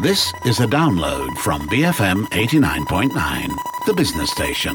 This is a download from BFM 89.9, the business station.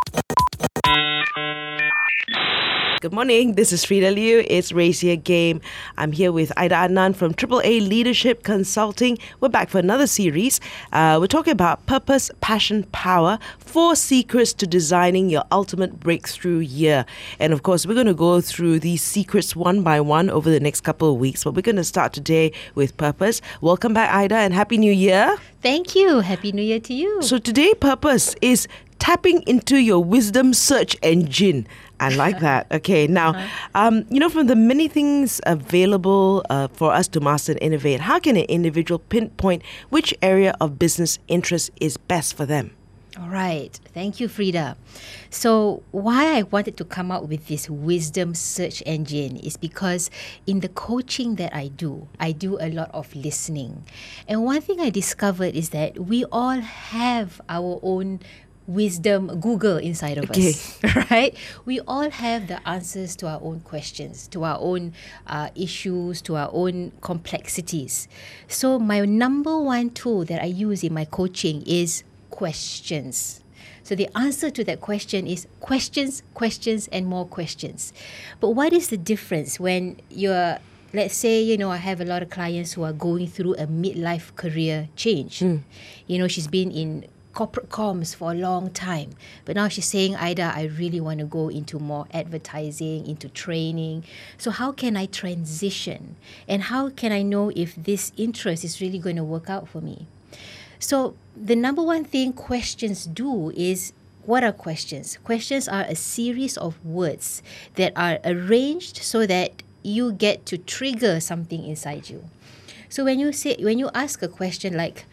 Good morning, this is Frida Liu. It's Race Here Game. I'm here with Aida Adnan from AAA Leadership Consulting. We're back for another series. We're talking about purpose, passion, power, 4 secrets to designing your ultimate breakthrough year. And of course, we're going to go through these secrets one by one over the next couple of weeks. But we're going to start today with purpose. Welcome back, Aida, and Happy New Year. Thank you. Happy New Year to you. So today, purpose is tapping into your wisdom search engine. I like that. Okay, now, from the many things available for us to master and innovate, how can an individual pinpoint which area of business interest is best for them? All right. Thank you, Frida. So why I wanted to come out with this wisdom search engine is because in the coaching that I do a lot of listening. And one thing I discovered is that we all have our own wisdom Google inside of us, right? We all have the answers to our own questions, to our own issues, to our own complexities. So my number one tool that I use in my coaching is questions. So the answer to that question is questions, questions, and more questions. But what is the difference when you're, let's say, I have a lot of clients who are going through a midlife career change. She's been in corporate comms for a long time, but now she's saying, Aida, I really want to go into more advertising, into training. So how can I transition? And how can I know if this interest is really going to work out for me? So the number one thing questions do is, what are questions? Questions are a series of words that are arranged so that you get to trigger something inside you. So when you ask a question like,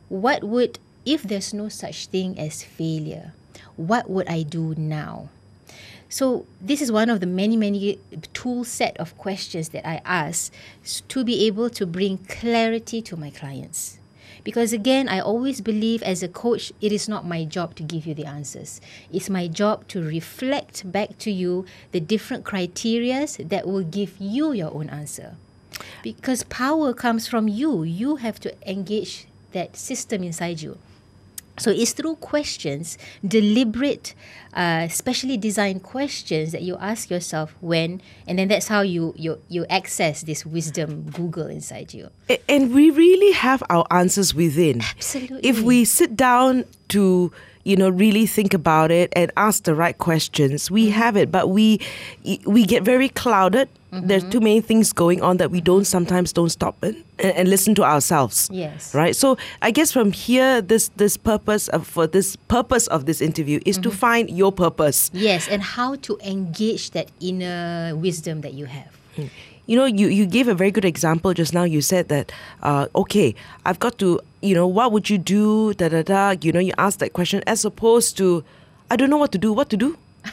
if there's no such thing as failure, what would I do now? So this is one of the many tool set of questions that I ask to be able to bring clarity to my clients. Because again, I always believe as a coach, it is not my job to give you the answers. It's my job to reflect back to you the different criteria that will give you your own answer. Because power comes from you. You have to engage that system inside you. So it's through questions, deliberate, specially designed questions that you ask yourself and then that's how you access this wisdom Google inside you. And we really have our answers within. Absolutely. If we sit down to really think about it and ask the right questions, we have it, but we get very clouded. There's too many things going on that we sometimes don't stop and listen to ourselves. Yes. Right? So I guess from here, this purpose of this interview is to find your purpose. Yes, and how to engage that inner wisdom that you have. You gave a very good example just now. You said that, I've got to, what would you do, you ask that question as opposed to, I don't know what to do, what to do?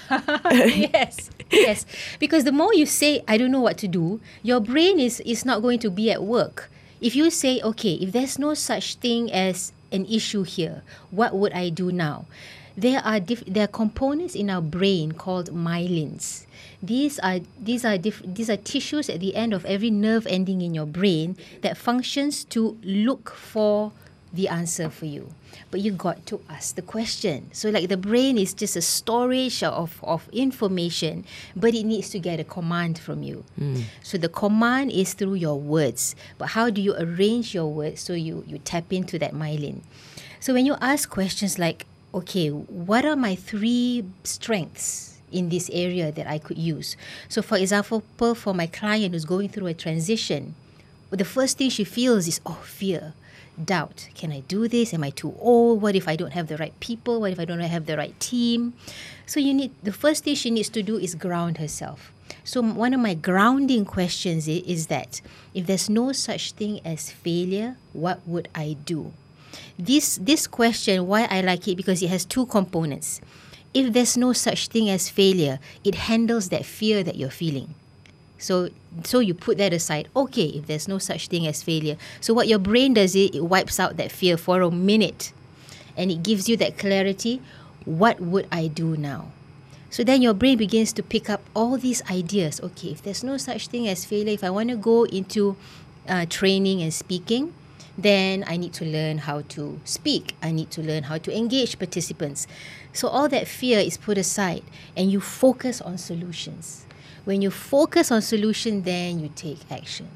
Yes. Because the more you say, I don't know what to do, your brain is not going to be at work. If you say, if there's no such thing as an issue here, what would I do now? There are components in our brain called myelins. These are tissues at the end of every nerve ending in your brain that functions to look for the answer for you. But you got to ask the question. So like the brain is just a storage of information, but it needs to get a command from you. So the command is through your words. But how do you arrange your words so you tap into that myelin? So when you ask questions like, what are my 3 strengths in this area that I could use? So for example, for my client who's going through a transition, the first thing she feels is, fear, doubt. Can I do this? Am I too old? What if I don't have the right people? What if I don't have the right team? So the first thing she needs to do is ground herself. So one of my grounding questions is that if there's no such thing as failure, what would I do? This question, why I like it, because it has 2 components. If there's no such thing as failure, it handles that fear that you're feeling. So you put that aside. If there's no such thing as failure. So what your brain does, it wipes out that fear for a minute. And it gives you that clarity. What would I do now? So then your brain begins to pick up all these ideas. If there's no such thing as failure, if I want to go into training and speaking, Then I need to learn how to speak. I need to learn how to engage participants. So all that fear is put aside and you focus on solutions. When you focus on solution, then you take action.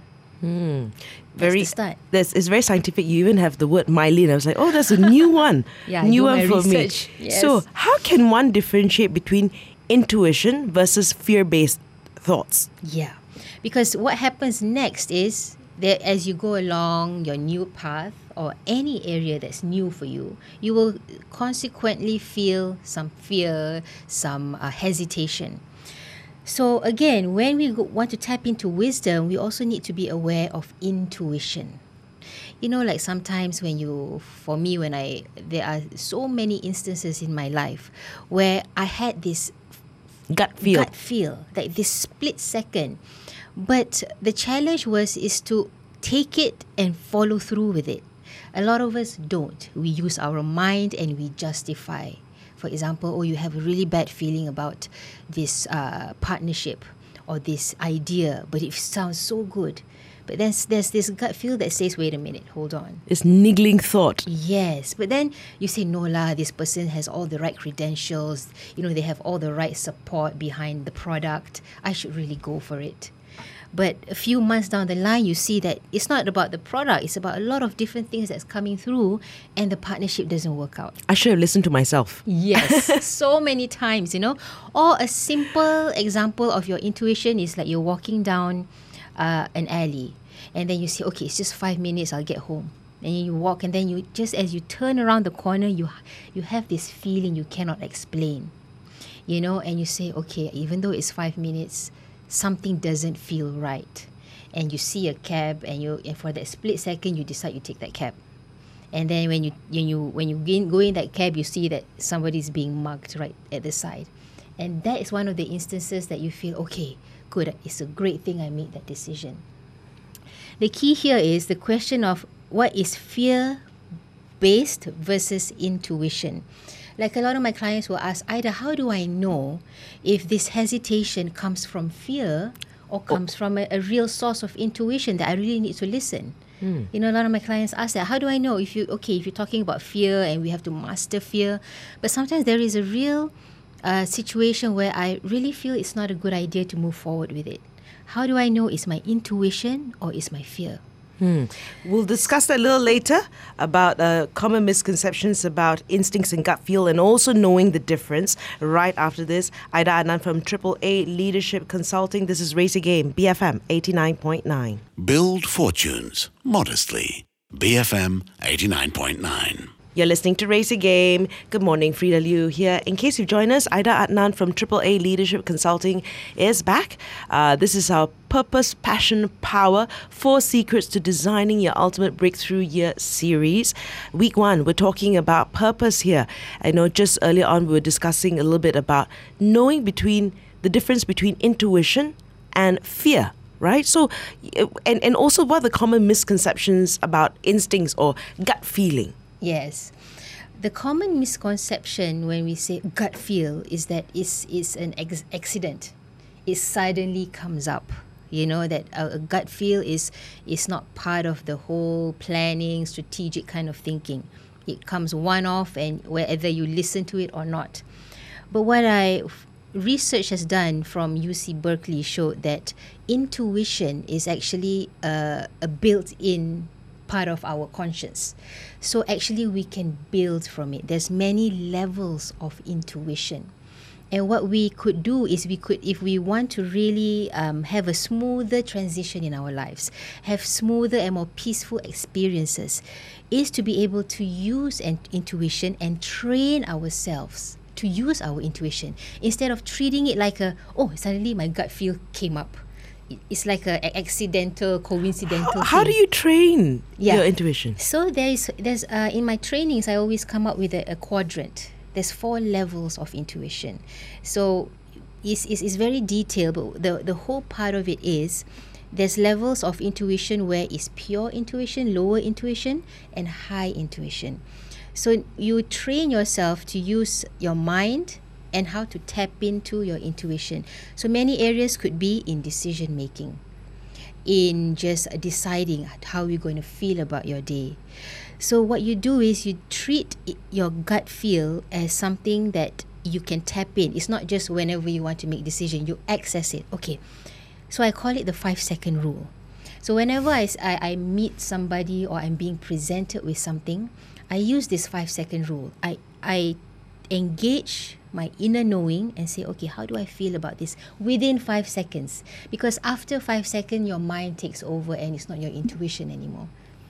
Very, the start. It's very scientific. You even have the word myelin. I was like, oh, that's a new one. Yeah, new I one do for my research. me. Yes. So how can one differentiate between intuition versus fear-based thoughts? Yeah, because what happens next is that as you go along your new path or any area that's new for you, you will consequently feel some fear, some hesitation. So again, when we want to tap into wisdom, we also need to be aware of intuition. You know, like sometimes for me, there are so many instances in my life where I had this Gut feel. like this split second. But the challenge is to take it and follow through with it. A lot of us don't. We use our mind and we justify. For example, you have a really bad feeling about this partnership or this idea, but it sounds so good. But then there's this gut feel that says, wait a minute, hold on. It's niggling thought. Yes, but then you say, no lah, this person has all the right credentials. They have all the right support behind the product. I should really go for it. But a few months down the line, you see that it's not about the product. It's about a lot of different things that's coming through and the partnership doesn't work out. I should have listened to myself. Yes, so many times, Or a simple example of your intuition is like you're walking down an alley and then you say, okay, it's just 5 minutes, I'll get home. And you walk and then you just as you turn around the corner, you have this feeling you cannot explain, and you say, okay, even though it's 5 minutes, something doesn't feel right. And you see a cab and for that split second you decide you take that cab. And then when you go in that cab, you see that somebody's being mugged right at the side. And that is one of the instances that you feel, okay, good, it's a great thing I made that decision. The key here is the question of what is fear-based versus intuition. Like a lot of my clients will ask, Ida, how do I know if this hesitation comes from fear or comes from a real source of intuition that I really need to listen? A lot of my clients ask that. How do I know if you're talking about fear and we have to master fear, but sometimes there is a real situation where I really feel it's not a good idea to move forward with it. How do I know it's my intuition or it's my fear? We'll discuss that a little later about common misconceptions about instincts and gut feel and also knowing the difference right after this. Ida Adnan from AAA Leadership Consulting. This is Race Game, BFM 89.9. Build fortunes modestly. BFM 89.9. You're listening to Race Game. Good morning, Frida Liu here. In case you've joined us, Ida Adnan from AAA Leadership Consulting is back. This is our Purpose, Passion, Power, 4 Secrets to Designing Your Ultimate Breakthrough Year series. Week 1, we're talking about purpose here. I know just earlier on we were discussing a little bit about knowing the difference between intuition and fear. Right? So, and also what are the common misconceptions about instincts or gut feeling? Yes. The common misconception when we say gut feel is that it's an accident. It suddenly comes up. That a gut feel is not part of the whole planning, strategic kind of thinking. It comes one-off and whether you listen to it or not. But what research has done from UC Berkeley showed that intuition is actually a built-in part of our conscience. So actually we can build from it. There's many levels of intuition. And what we could do is if we want to really have a smoother transition in our lives, have smoother and more peaceful experiences, is to be able to use intuition and train ourselves to use our intuition instead of treating it like suddenly my gut feel came up. It's like an accidental, coincidental How do thing. you train your intuition? So there's in my trainings, I always come up with a quadrant. There's 4 levels of intuition. So it's very detailed, but the whole part of it is there's levels of intuition where it's pure intuition, lower intuition, and high intuition. So you train yourself to use your mind and how to tap into your intuition. So many areas could be in decision making. in just deciding how you're going to feel about your day. So what you do is you treat your gut feel as something that you can tap in. It's not just whenever you want to make decision, you access it. Okay, so I call it the 5-second rule. So whenever I meet somebody or I'm being presented with something, I use this 5-second rule. I engage my inner knowing and say, okay, how do I feel about this within 5 seconds? Because after 5 seconds, your mind takes over and it's not your intuition anymore.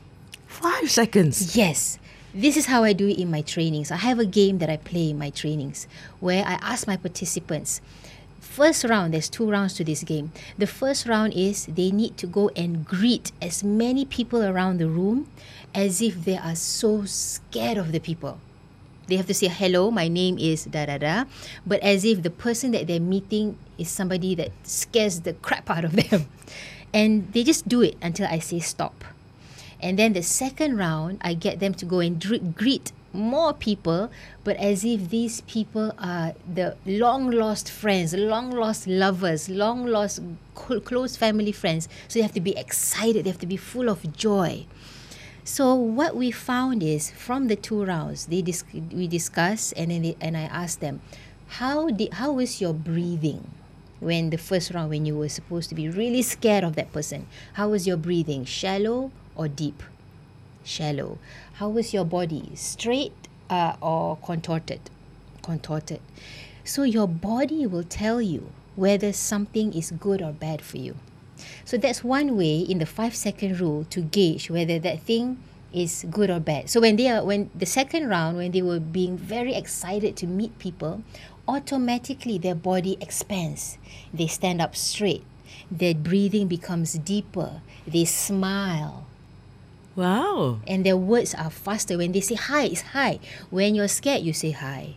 5 seconds? Yes. This is how I do it in my trainings. I have a game that I play in my trainings where I ask my participants, first round, there's 2 rounds to this game. The first round is they need to go and greet as many people around the room as if they are so scared of the people. They have to say, hello, my name is da-da-da, but as if the person that they're meeting is somebody that scares the crap out of them. And they just do it until I say stop. And then the second round, I get them to go and greet more people, but as if these people are the long-lost friends, long-lost lovers, long-lost close family friends. So they have to be excited, they have to be full of joy. So what we found is from the 2 rounds, we discuss and then I asked them, how was your breathing when the first round, when you were supposed to be really scared of that person? How was your breathing? Shallow or deep? Shallow. How was your body? Straight or contorted? Contorted. So your body will tell you whether something is good or bad for you. So that's one way in the 5-second rule to gauge whether that thing is good or bad. So when the second round, when they were being very excited to meet people, automatically their body expands. They stand up straight. Their breathing becomes deeper. They smile. Wow. And their words are faster. When they say hi, it's hi. When you're scared, you say hi.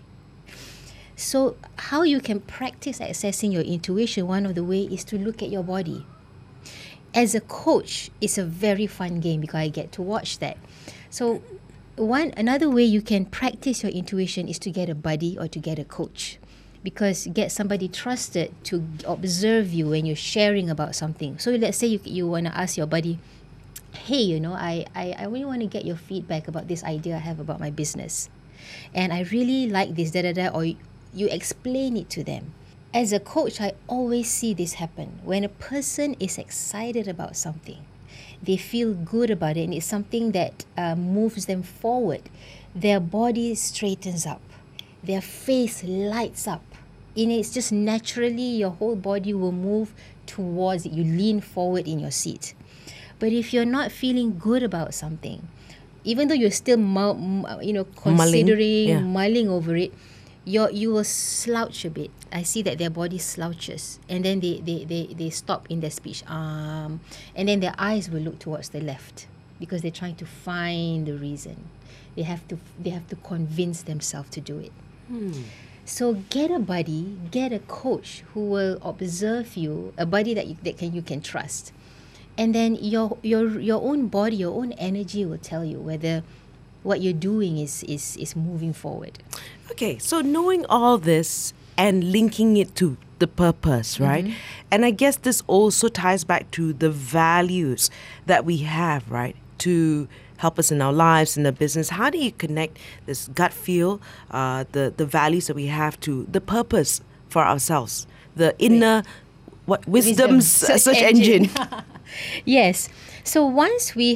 So how you can practice accessing your intuition, one of the ways is to look at your body. As a coach, it's a very fun game because I get to watch that. So another way you can practice your intuition is to get a buddy or to get a coach, because get somebody trusted to observe you when you're sharing about something. So let's say you want to ask your buddy, hey, I really want to get your feedback about this idea I have about my business. And I really like this, or you explain it to them. As a coach, I always see this happen. When a person is excited about something, they feel good about it, and it's something that moves them forward, their body straightens up, their face lights up. It's just naturally your whole body will move towards it. You lean forward in your seat. But if you're not feeling good about something, even though you're still considering, mulling over it, you will slouch a bit. I see that their body slouches, and then they stop in their speech, and then their eyes will look towards the left because they're trying to find the reason. They have to convince themselves to do it. So get a buddy, get a coach who will observe you, a buddy that you can trust, and then your own body, your own energy will tell you whether what you're doing is moving forward. Okay, so knowing all this and linking it to the purpose, right? Mm-hmm. And I guess this also ties back to the values that we have, right? To help us in our lives, in the business. How do you connect this gut feel, the values that we have to the purpose for ourselves? The inner, wisdom search engine. Yes. So once we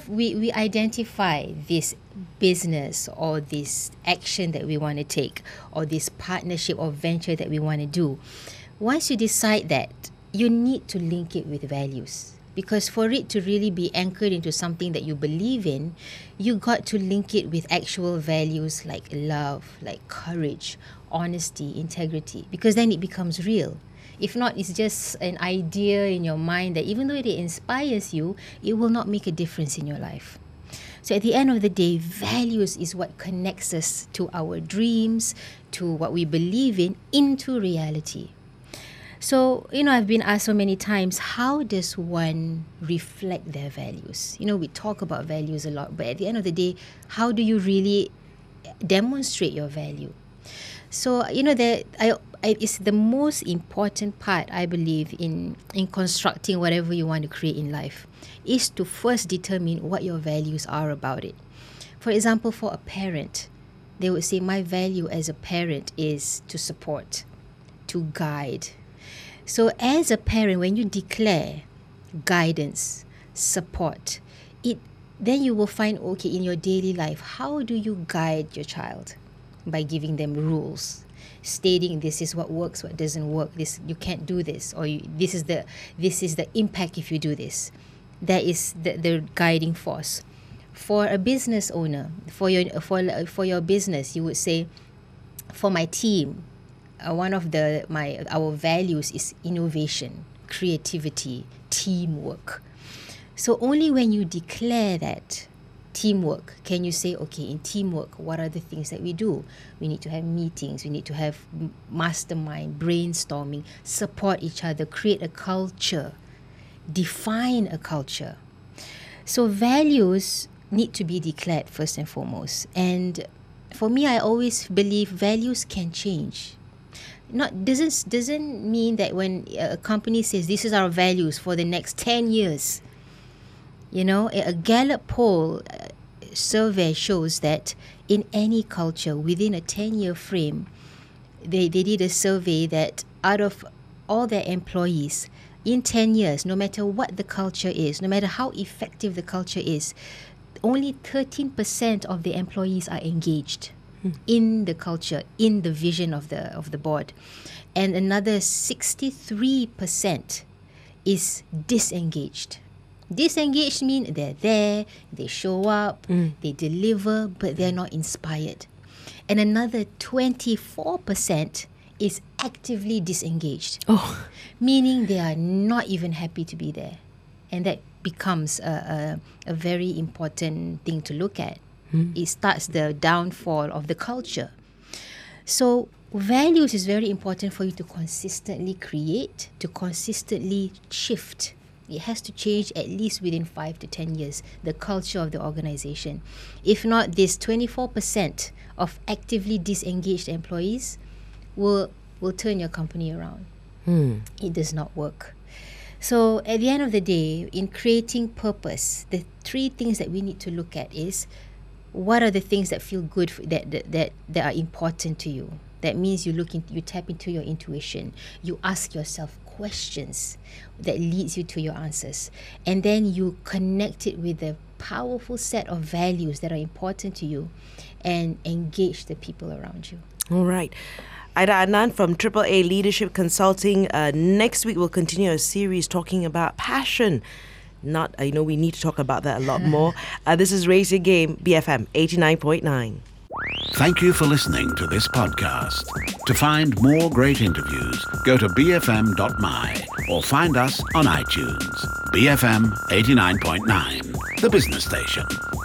identify this business or this action that we want to take or this partnership or venture that we want to do, once you decide that, you need to link it with values. Because for it to really be anchored into something that you believe in, you got to link it with actual values like love, like courage, honesty, integrity, because then it becomes real. If not, it's just an idea in your mind that even though it inspires you, it will not make a difference in your life. So at the end of the day, values is what connects us to our dreams, to what we believe in, into reality. So, I've been asked so many times, how does one reflect their values? We talk about values a lot, but at the end of the day, how do you really demonstrate your value? So, it's the most important part, I believe, in constructing whatever you want to create in life, is to first determine what your values are about it. For example, for a parent, they would say, my value as a parent is to support, to guide. So as a parent, when you declare guidance, support, then you will find, okay, in your daily life, how do you guide your child? By giving them rules, stating this is what works, what doesn't work, this you can't do this, or this is the impact if you do this. That is the guiding force. For a business owner, for your business, you would say, for my team, one of our values is innovation, creativity, teamwork. So only when you declare that teamwork can you say, okay, in teamwork, what are the things that we do? We need to have meetings, we need to have mastermind, brainstorming, support each other, create a culture, define a culture. So values need to be declared first and foremost. And for me, I always believe values can change. Doesn't mean that when a company says this is our values for the next 10 years, a Gallup poll survey shows that in any culture within a 10-year frame, they did a survey that out of all their employees in 10 years, no matter what the culture is, no matter how effective the culture is, only 13% of the employees are engaged in the culture, in the vision of the board, and another 63% is disengaged. Disengaged mean they're there, they show up, they deliver, but they're not inspired. And another 24% is actively disengaged, meaning they are not even happy to be there. And that becomes a very important thing to look at. It starts the downfall of the culture. So values is very important for you to consistently create, to consistently shift. It has to change at least within 5 to 10 years, the culture of the organization. If not, this 24% of actively disengaged employees will turn your company around. It does not work. So at the end of the day, in creating purpose, the 3 things that we need to look at is, what are the things that feel good, that are important to you? That means you tap into your intuition. You ask yourself questions that leads you to your answers. And then you connect it with a powerful set of values that are important to you and engage the people around you. All right. Aida Adnan from AAA Leadership Consulting. Next week, we'll continue a series talking about passion. I know we need to talk about that a lot more. This is Raise Your Game, BFM 89.9. Thank you for listening to this podcast. To find more great interviews, go to bfm.my or find us on iTunes. BFM 89.9, the business station.